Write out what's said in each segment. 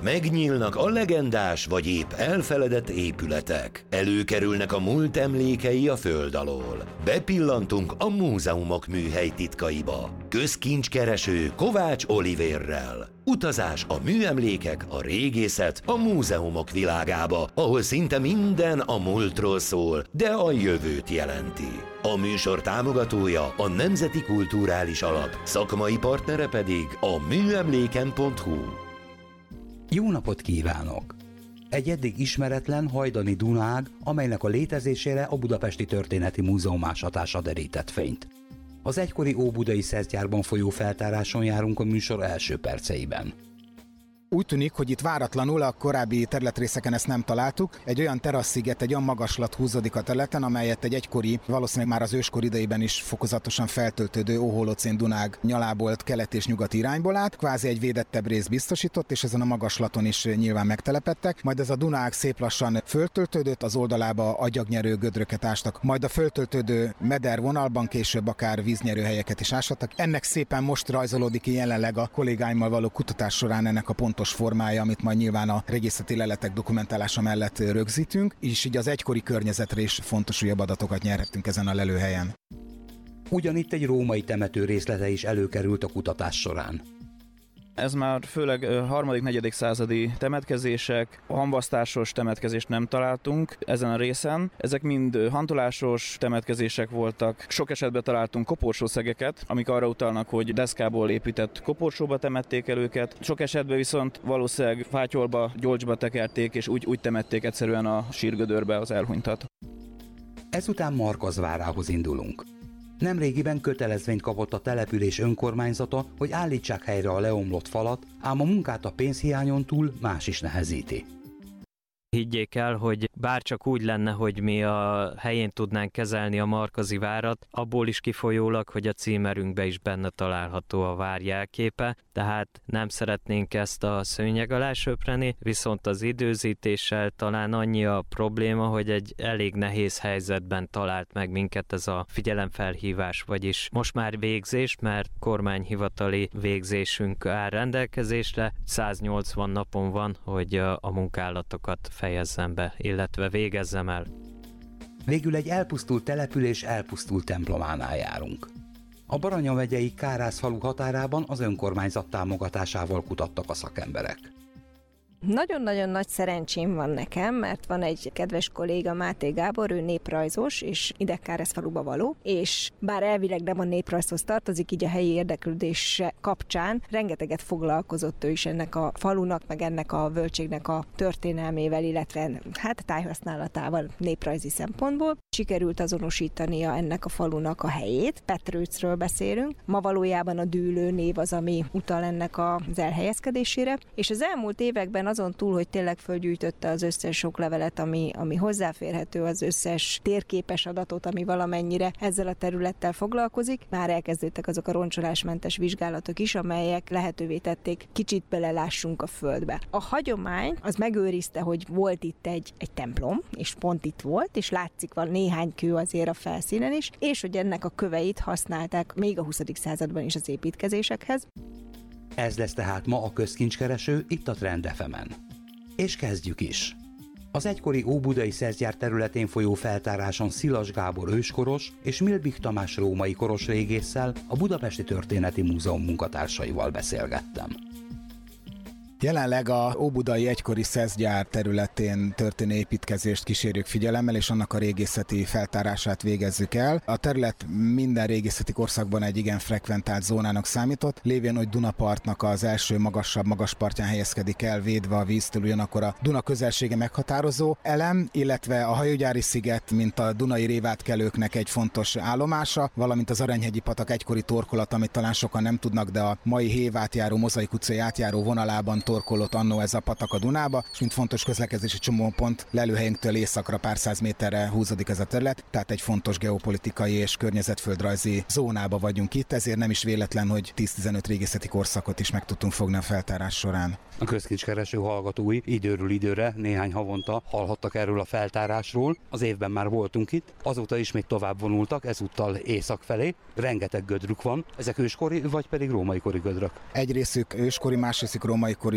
megnyílnak a legendás vagy épp elfeledett épületek, előkerülnek a múlt emlékei a föld alól, bepillantunk a múzeumok műhely titkaiba. Közkincskereső Kovács Olivérrel. Utazás a műemlékek, a régészet, a múzeumok világába, ahol szinte minden a múltról szól, de a jövőt jelenti. A műsor támogatója a Nemzeti Kulturális Alap, szakmai partnere pedig a műemléken.hu. Jó napot kívánok! Egy eddig ismeretlen hajdani dunág, amelynek a létezésére a Budapesti Történeti Múzeum ásatása derített fényt. Az egykori óbudai szeszgyárban folyó feltáráson járunk a műsor első perceiben. Úgy tűnik, hogy itt váratlanul a korábbi területrészeken ezt nem találtuk. Egy olyan teraszsziget, egy olyan magaslat húzódik a területen, amelyet egy egykori, valószínűleg már az őskor idejében is fokozatosan feltöltődő óholocén dunág nyalából kelet és nyugat irányból át. Kvázi egy védettebb rész biztosított, és ezen a magaslaton is nyilván megtelepedtek. Majd ez a dunág szép lassan föltöltődött, az oldalába agyagnyerő gödröket ástak, majd a föltöltődő medervonalban később akár víznyerő helyeket is ásattak. Ennek szépen most rajzolódik ki jelenleg a kollégáimmal való kutatás során ennek a pontos formája, amit majd nyilván a régészeti leletek dokumentálása mellett rögzítünk, és így az egykori környezetre is fontos újabb adatokat nyerhettünk ezen a lelőhelyen. Ugyanitt egy római temető részlete is előkerült a kutatás során. Ez már főleg 3.-4. századi temetkezések, hamvasztásos temetkezést nem találtunk ezen a részen. Ezek mind hantolásos temetkezések voltak. Sok esetben találtunk koporsószegeket, amik arra utalnak, hogy deszkából épített koporsóba temették el őket. Sok esetben viszont valószínűleg fátyolba, gyolcsba tekerték, és úgy temették egyszerűen a sírgödörbe az elhunytat. Ezután Markazvárához indulunk. Nemrégiben kötelezvényt kapott a település önkormányzata, hogy állítsák helyre a leomlott falat, ám a munkát a pénzhiányon túl más is nehezíti. Higgyék el, hogy bárcsak úgy lenne, hogy mi a helyén tudnánk kezelni a Markazi várat, abból is kifolyólag, hogy a címerünkbe is benne található a vár jelképe, tehát nem szeretnénk ezt a szőnyeg alá söpreni, viszont az időzítéssel talán annyi a probléma, hogy egy elég nehéz helyzetben talált meg minket ez a figyelemfelhívás, vagyis most már végzés, mert kormányhivatali végzésünk áll rendelkezésre, 180 napon van, hogy a munkálatokat fejezzem be, illetve végezzem el. Végül egy elpusztult település elpusztult templománál járunk. A Baranya megyei Kárászfalu határában az önkormányzat támogatásával kutattak a szakemberek. Nagyon-nagyon nagy szerencsém van nekem, mert van egy kedves kolléga, Máté Gábor, ő néprajzos, és ide Kárászfaluba való, és bár elvileg nem a néprajzhoz tartozik, így a helyi érdeklődése kapcsán rengeteget foglalkozott ő is ennek a falunak, meg ennek a völgységnek a történelmével, illetve tájhasználatával néprajzi szempontból. Sikerült azonosítania ennek a falunak a helyét, Petrőcről beszélünk. Ma valójában a Dűlő név az, ami utal ennek az elhelyezkedésére, és az elmúlt években azon túl, hogy tényleg fölgyűjtötte az összes oklevelet, ami hozzáférhető, az összes térképes adatot, ami valamennyire ezzel a területtel foglalkozik, már elkezdődtek azok a roncsolásmentes vizsgálatok is, amelyek lehetővé tették, kicsit belelássunk a földbe. A hagyomány az megőrizte, hogy volt itt egy templom, és pont itt volt, és látszik van néhány kő azért a felszínen is, és hogy ennek a köveit használták még a 20. században is az építkezésekhez. Ez lesz tehát ma a közkincskereső itt a Trend FM-en. És kezdjük is! Az egykori óbudai szeszgyár területén folyó feltáráson Szilas Gábor őskoros és Milbich Tamás római koros régésszel, a Budapesti Történeti Múzeum munkatársaival beszélgettem. Jelenleg a óbudai egykori szeszgyár területén történő építkezést kísérjük figyelemmel, és annak a régészeti feltárását végezzük el. A terület minden régészeti korszakban egy igen frekventált zónának számított, lévén, hogy Dunapartnak az első magasabb magaspartján helyezkedik el, védve a víztől, ugyanakkor a Duna közelsége meghatározó elem, illetve a hajógyári sziget, mint a dunai révátkelőknek egy fontos állomása, valamint az Aranyhegyi patak egykori torkolat, amit talán sokan nem tudnak, de a mai Hév átjáró, Mozaik utcai átjáró vonalában torkolott annó ez a patak a Dunába, és mint fontos közlekedési csomópont lelőhelyünktől északra pár száz méterre húzódik ez a terület, tehát egy fontos geopolitikai és környezetföldrajzi zónába vagyunk itt, ezért nem is véletlen, hogy 10-15 régészeti korszakot is meg tudtunk fogni a feltárás során. A közkincskereső hallgatói időről időre, néhány havonta hallhattak erről a feltárásról. Az évben már voltunk itt, azóta is még tovább vonultak, ezúttal észak felé. Rengeteg gödrük van. Ezek őskori vagy pedig római kori gödrök? Egy részük őskori, más részük római kori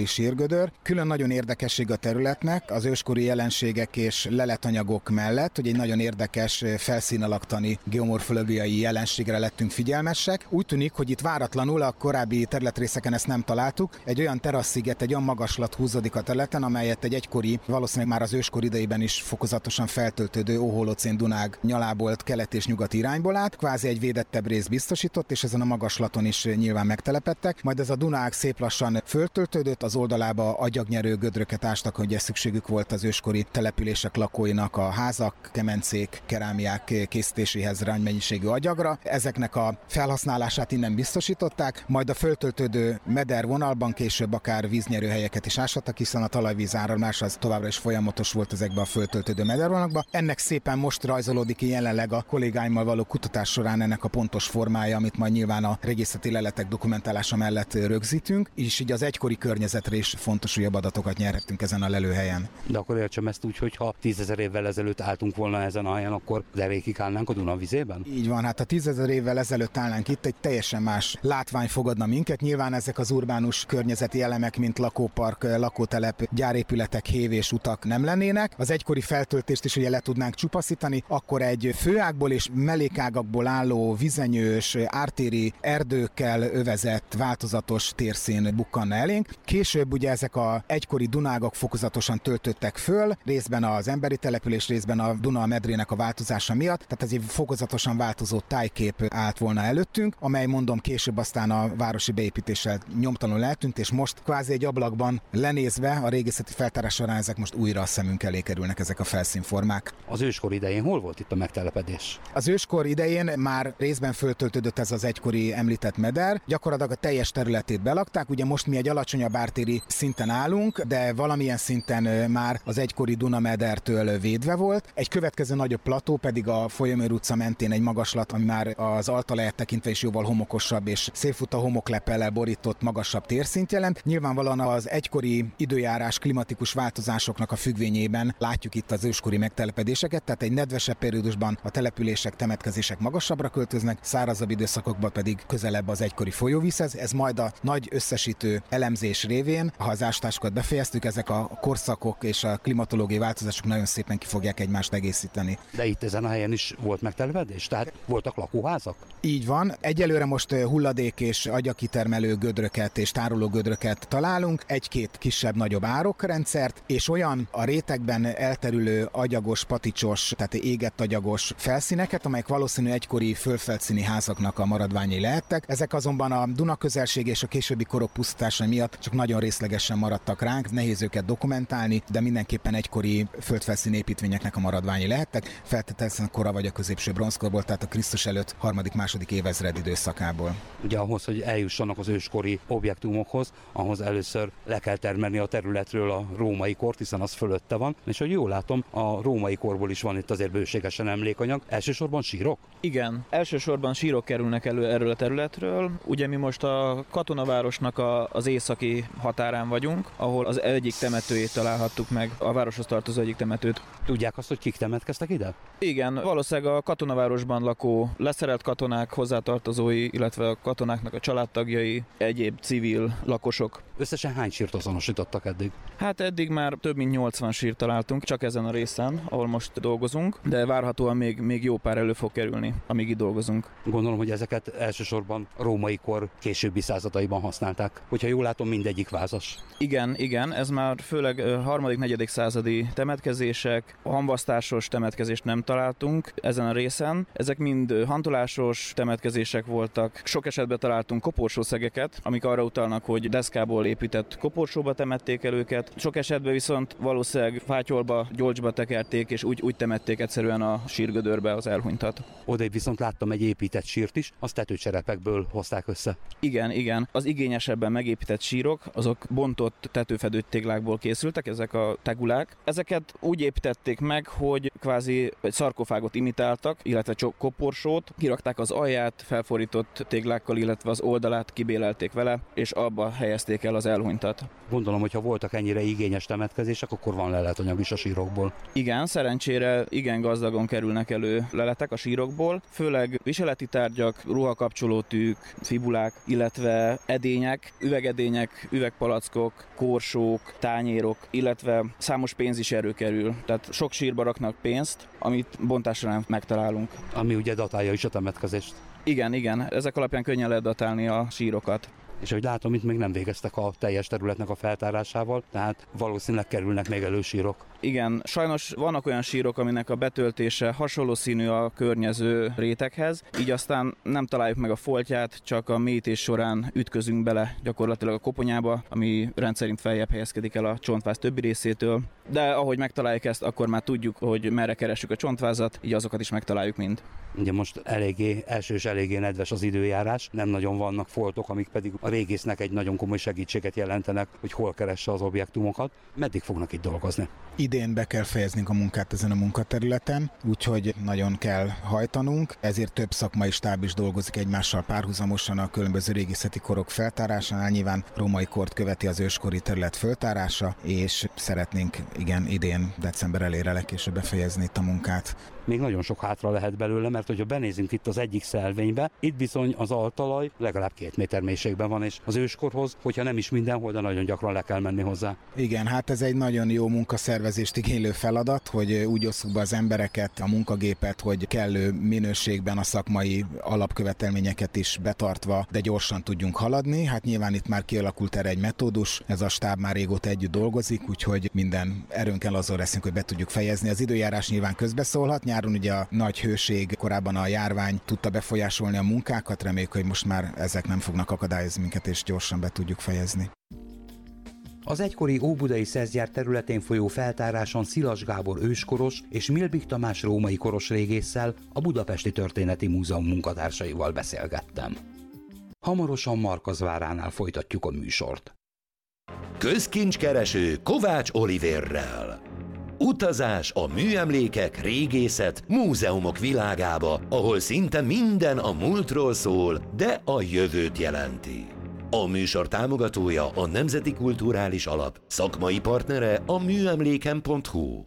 őskori sírgödör. Külön nagyon érdekesség a területnek az őskori jelenségek és leletanyagok mellett, hogy egy nagyon érdekes felszínalaktani geomorfológiai jelenségre lettünk figyelmesek. Úgy tűnik, hogy itt váratlanul a korábbi területrészeken ezt nem találtuk. Egy olyan teraszsziget, egy olyan magaslat húzódik a területen, amelyet egy egykori, valószínűleg már az őskor idejében is fokozatosan feltöltődő óholocén Dunág nyalából kelet és nyugat irányból át. Kvázi egy védettebb rész biztosított, és ezen a magaslaton is nyilván megtelepedtek. Majd ez a Dunág szép lassan föltöltődött, az oldalába agyagnyerő gödröket ástak, hogy szükségük volt az őskori települések lakóinak a házak, kemencék, kerámiák készítéséhez mennyiségű agyagra. Ezeknek a felhasználását innen biztosították, majd a föltöltődő medervonalban később akár víznyerőhelyeket is ásattak, hiszen a talajvíz áramlás az továbbra is folyamatos volt ezekben a föltöltődő medervonalakban. Ennek szépen most rajzolódik ki jelenleg a kollégáimmal való kutatás során ennek a pontos formája, amit majd nyilván a régészeti leletek dokumentálása mellett rögzítünk, és így az egykori környezetre is fontos újabb adatokat nyerhettünk ezen a lelőhelyen. De akkor értsem ezt úgy, hogy ha 10 000 évvel ezelőtt álltunk volna ezen a helyen, akkor derékig állnánk a Duna vizében? Így van, hát ha 10 000 évvel ezelőtt állnánk itt, egy teljesen más látvány fogadna minket. Nyilván ezek az urbánus környezeti elemek, mint lakópark, lakótelep, gyárépületek, hév és utak nem lennének. Az egykori feltöltést is ugye le tudnánk csupaszítani, akkor egy főágból és mellékágakból álló vizenyős, ártéri erdőkkel övezett változatos térszín bukkanna elénk. Később ugye ezek a egykori dunágak fokozatosan töltöttek föl, részben az emberi település, részben a Duna medrének a változása miatt, tehát ez egy fokozatosan változó tájkép állt volna előttünk, amely mondom később aztán a városi beépítéssel nyomtalanul eltűnt, és most kvázi egy ablakban lenézve a régészeti feltárás során ezek most újra a szemünk elé kerülnek, ezek a felszínformák. Az őskor idején hol volt itt a megtelepedés? Az őskor idején már részben föltöltődött ez az egykori említett meder, gyakorlatilag a teljes területét belakták, ugye most mi egy alacsonyabb ártéri szinten állunk, de valamilyen szinten már az egykori Duna medertől védve volt. Egy következő nagyobb plató pedig a Folyamőr utca mentén egy magaslat, ami már az altalaját tekintve is jóval homokosabb és szélfutó homokleppellel borított magasabb térszint jelent. Nyilvánvalóan az egykori időjárás klimatikus változásoknak a függvényében látjuk itt az őskori megtelepedéseket, tehát egy nedvesebb periódusban a települések, temetkezések magasabbra költöznek, szárazabb időszakokban pedig közelebb az egykori folyóvízhez. Ez majd a nagy összesítő elemzés révén, ha az ástásokat befejeztük, ezek a korszakok és a klimatológiai változások nagyon szépen ki fogják egymást egészíteni. De itt ezen a helyen is volt megtelepedés? Tehát voltak lakóházak? Így van. Egyelőre most hulladék és agyagkitermelő gödröket és tároló gödröket találunk, egy-két kisebb-nagyobb árokrendszert, és olyan a rétegben elterülő agyagos, paticsos, tehát égett agyagos felszíneket, amelyek valószínű egykori földfelszíni házaknak a maradványai lehettek. Ezek azonban a Duna közelség és a későbbi korok pusztítása miatt csak nagyon részlegesen maradtak ránk, nehéz őket dokumentálni, de mindenképpen egykori földfelszíni építményeknek a maradványai lehettek, feltételezhetően kora vagy a középső bronzkorból, tehát a Krisztus előtt 3.-2. évezred időszakából. Ugye ahhoz, hogy eljussanak az őskori objektumokhoz, ahhoz először le kell termelni a területről a római kort, hiszen az fölötte van, és hogy jól látom, a római korból is van itt azért bőségesen emlékanyag. Elsősorban sírok? Igen, elsősorban sírok kerülnek elő erről a területről. Ugye mi most a katonavárosnak az északi határán vagyunk, ahol az egyik temetőjét találhattuk meg, a városhoz tartozó egyik temetőt. Tudják azt, hogy kik temetkeztek ide? Igen, valószínűleg a katonavárosban lakó leszerelt katonák hozzátartozói, illetve a katonáknak a családtagjai, egyéb civil lakosok. Összesen hány sírt azonosítottak eddig? Hát eddig már több mint 80 sírt találtunk, csak ezen a részen, ahol most dolgozunk, de várhatóan még jó pár elő fog kerülni, amíg itt dolgozunk. Gondolom, hogy ezeket elsősorban a római kor későbbi századaiban használták. Hogyha jól látom, mindegyik vázas. Igen, ez már főleg 3.-4. századi temetkezések, hamvasztásos temetkezést nem találtunk ezen a részen. Ezek mind hantolásos temetkezések voltak. Sok esetben találtunk koporsószegeket, amik arra utalnak, hogy deszkából épített koporsóba temették el őket. Sok esetben viszont valószínűleg fátyolba, gyolcsba tekerték, és úgy temették egyszerűen a sírgödörbe az elhunytat. Odaib viszont láttam egy épített sírt is, azt tetőcserepekből hozták össze. Igen. Az igényesebben megépített sírok, azok bontott tetőfedő téglákból készültek, ezek a tegulák. Ezeket úgy építették meg, hogy kvázi egy szarkofágot imitáltak, illetve koporsót, kirakták az alját, felfordított téglákkal, illetve az oldalát kibélelték vele, és abba helyezték el az elhunytat. Gondolom, hogy ha voltak ennyire igényes temetkezések, akkor van leletanyag is a sírokból. Igen, szerencsére igen gazdagon kerülnek elő leletek a sírokból, főleg viseleti tárgyak, ruhakapcsolótűk, fibulák, illetve edények, üvegedények, üvegpalackok, korsók, tányérok, illetve számos pénz is előkerül. Tehát sok sírba raknak pénzt, amit bontás során megtalálunk. Ami ugye datálja is a temetkezést. Igen, ezek alapján könnyen lehet datálni a sírokat. És ahogy látom, itt még nem végeztek a teljes területnek a feltárásával, tehát valószínűleg kerülnek még elő sírok. Igen, sajnos vannak olyan sírok, aminek a betöltése hasonló színű a környező réteghez, így aztán nem találjuk meg a foltját, csak a mélyítés során ütközünk bele gyakorlatilag a koponyába, ami rendszerint feljebb helyezkedik el a csontváz többi részétől. De ahogy megtaláljuk ezt, akkor már tudjuk, hogy merre keressük a csontvázat, így azokat is megtaláljuk mind. Ugye most eléggé nedves az időjárás, nem nagyon vannak foltok, amik pedig a régésznek egy nagyon komoly segítséget jelentenek, hogy hol keresse az objektumokat. Meddig fognak itt dolgozni? Idén be kell fejeznünk a munkát ezen a munkaterületen, úgyhogy nagyon kell hajtanunk, ezért több szakmai stáb is dolgozik egymással párhuzamosan a különböző régészeti korok feltárásánál. Nyilván római kort követi az őskori terület feltárása, és szeretnénk idén december elére legkésőbb befejezni itt a munkát. Még nagyon sok hátra lehet belőle, mert hogyha benézünk itt az egyik szelvénybe, itt bizony az altalaj legalább 2 méter mélységben van, és az őskorhoz, hogyha nem is mindenhol, de nagyon gyakran le kell menni hozzá. Igen, hát ez egy nagyon jó munkaszervezést igénylő feladat, hogy úgy osszuk be az embereket, a munkagépet, hogy kellő minőségben a szakmai alapkövetelményeket is betartva, de gyorsan tudjunk haladni. Hát nyilván itt már kialakult erre egy metódus, ez a stáb már régóta együtt dolgozik, úgyhogy minden erőnkkel azon leszünk, hogy be tudjuk fejezni. Az időjárás nyilván közbeszólhat. Nyáron ugye a nagy hőség, korábban a járvány tudta befolyásolni a munkákat, reméljük, hogy most már ezek nem fognak akadályozni minket, és gyorsan be tudjuk fejezni. Az egykori óbudai szeszgyár területén folyó feltáráson Szilas Gábor őskoros és Milbik Tamás római koros régésszel, a Budapesti Történeti Múzeum munkatársaival beszélgettem. Hamarosan Markazváránál folytatjuk a műsort. Közkincskereső Kovács Olivérrel. Utazás a műemlékek, régészet, múzeumok világába, ahol szinte minden a múltról szól, de a jövőt jelenti. A műsor támogatója a Nemzeti Kulturális Alap, szakmai partnere a műemléken.hu.